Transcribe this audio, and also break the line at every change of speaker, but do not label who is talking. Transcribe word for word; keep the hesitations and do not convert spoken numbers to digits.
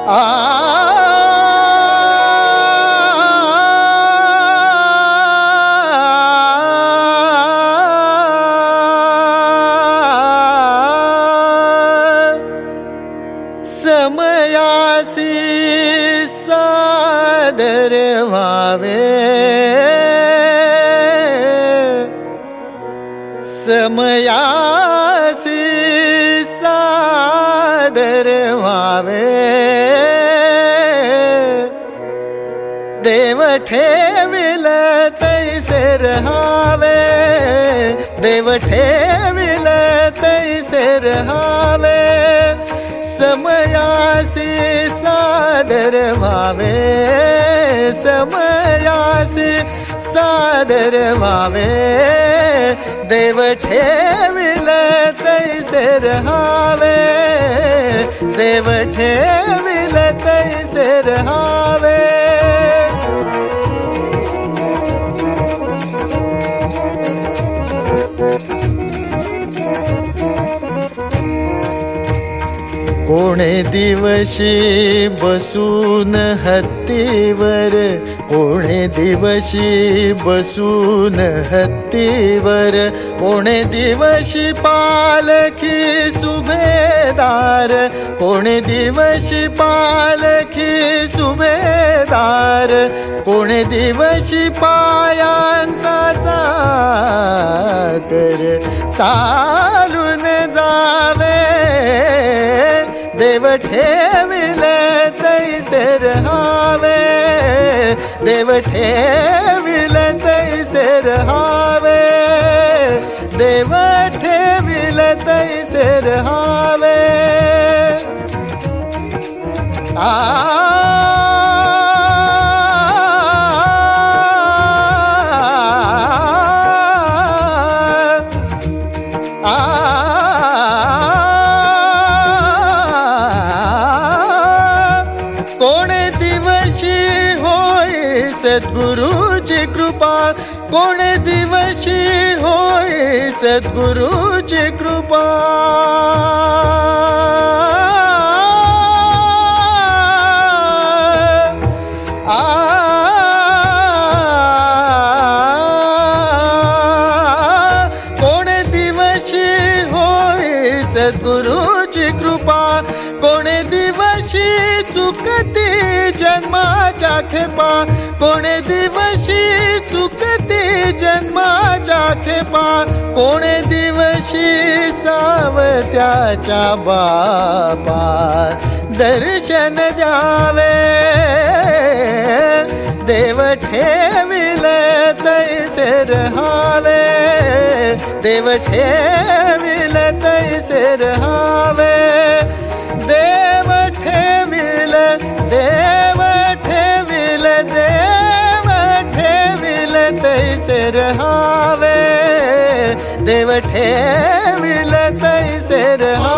आ समयासी सादर व्हावे, समयासी सादर व्हावे, देव ठेविल तैसे रहावे, देव ठेविल तैसे रहावे, समयासी सादर व्हावे, समयासी सादर व्हावे, देव ठेविल तैसे रहावे, देव ठेविल तैसे रहावे। कोणे दिवशी बसून हत्तीवर, कोणे दिवशी बसून हत्तीवर, कोणे दिवशी पालखी सुभेदार, कोणे दिवशी पालखी सुभेदार, कोणे दिवशी पायांचा चाकर चालून जावे, देव ठेविल तैसे रहावे, देव ठेविल तैसे रहावे, देव ठेविल तैसे रहावे। आ सद्गुरुची कृपा, कोणे दिवशी होई सद्गुरुची कृपा, आ कोणे दिवशी होई सद्गुरुची कृपा, कोणे दिवशी चुकती जन्माच्या खेपा, कोणे दिवशी चुकती जन्माच्या खेपा, कोणे दिवशी सावत्याच्या बापा दर्शन द्यावे, देव ठेविल तैसे रहावे, देव ठेविल तैसे रहावे, देव ठेविल, देव ठेविल, देव ठेविल तैसे रहावे, देव ठेविल तैसे रहावे।